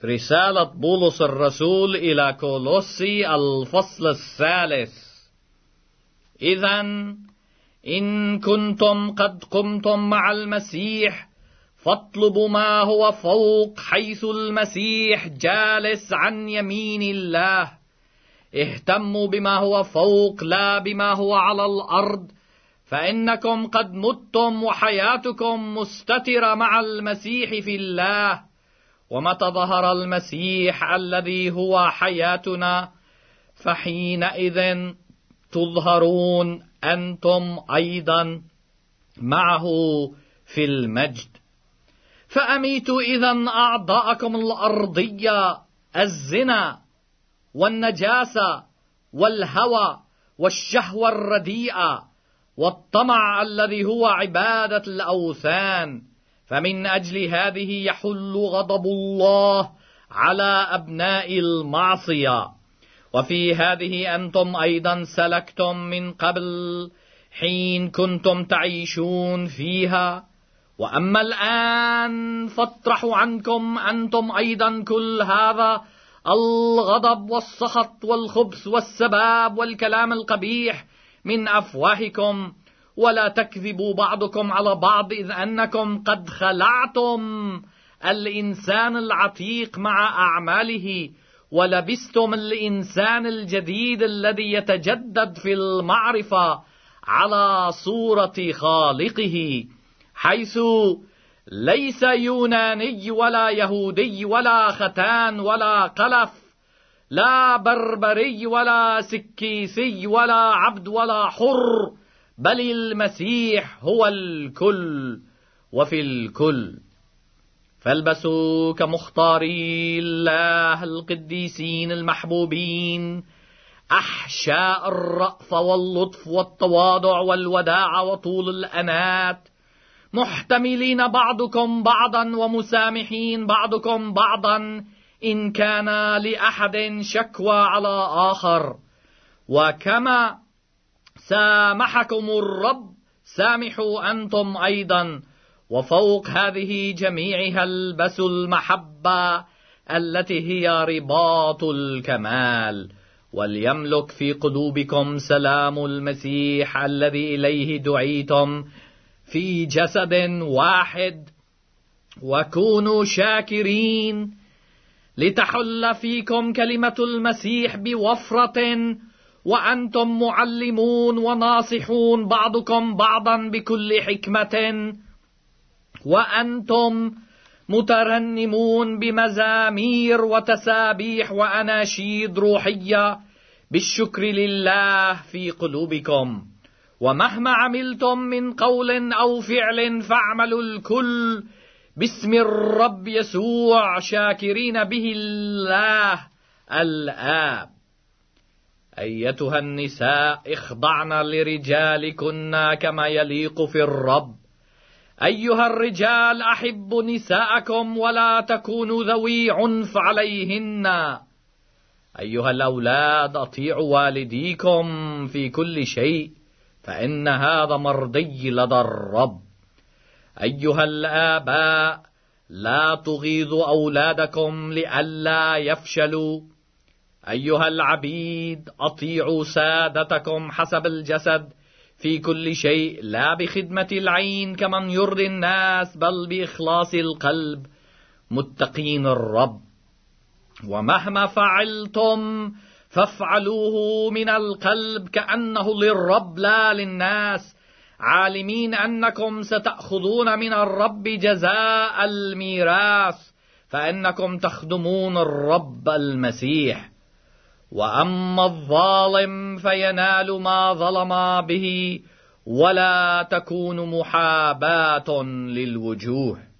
رسالة بولس الرسول إلى كولوسي الفصل 3. إذن إن كنتم قد قمتم مع المسيح فاطلبوا ما هو فوق، حيث المسيح جالس عن يمين الله. اهتموا بما هو فوق لا بما هو على الأرض، فإنكم قد متم وحياتكم مستترة مع المسيح في الله. ومتى ظهر المسيح الذي هو حياتنا فحينئذ تظهرون أنتم أيضا معه في المجد. فأميتوا إذن أعضاءكم الأرضية، الزنا والنجاسة والهوى والشهوة الرديئة والطمع الذي هو عبادة الأوثان، فمن أجل هذه يحل غضب الله على أبناء المعصية. وفي هذه أنتم أيضا سلكتم من قبل حين كنتم تعيشون فيها. وأما الآن فاطرحوا عنكم أنتم أيضا كل هذا: الغضب والسخط والخبث والسباب والكلام القبيح من أفواهكم، ولا تكذبوا بعضكم على بعض، إذ أنكم قد خلعتم الإنسان العتيق مع أعماله، ولبستم الإنسان الجديد الذي يتجدد في المعرفة على صورة خالقه، حيث ليس يوناني ولا يهودي ولا ختان ولا قلف، لا بربري ولا سكيسي ولا عبد ولا حر، بل المسيح هو الكل وفي الكل. فالبسوا كمختاري الله القديسين المحبوبين أحشاء الرأف واللطف والتواضع والوداع وطول الأنات، محتملين بعضكم بعضا ومسامحين بعضكم بعضا إن كان لأحد شكوى على آخر. وكما سامحكم الرب سامحوا أنتم أيضا. وفوق هذه جميعها البسوا المحبة التي هي رباط الكمال. وليملك في قلوبكم سلام المسيح الذي إليه دعيتم في جسد واحد، وكونوا شاكرين، لتحل فيكم كلمة المسيح بوفرة، وأنتم معلمون وناصحون بعضكم بعضا بكل حكمة، وأنتم مترنمون بمزامير وتسابيح وأناشيد روحية بالشكر لله في قلوبكم. ومهما عملتم من قول أو فعل فاعملوا الكل باسم الرب يسوع، شاكرين به الله الآب. أيتها النساء اخضعن لرجالكن كما يليق في الرب. أيها الرجال أحبوا نساءكم ولا تكونوا ذوي عنف عليهن. أيها الأولاد أطيعوا والديكم في كل شيء، فإن هذا مرضي لدى الرب. أيها الآباء لا تغيظوا أولادكم لئلا يفشلوا. أيها العبيد أطيعوا سادتكم حسب الجسد في كل شيء، لا بخدمة العين كمن يرضي الناس، بل بإخلاص القلب متقين الرب. ومهما فعلتم فافعلوه من القلب كأنه للرب لا للناس، عالمين أنكم ستأخذون من الرب جزاء الميراث، فإنكم تخدمون الرب المسيح. وأما الظالم فينال ما ظلم به، ولا تكون محاباة للوجوه.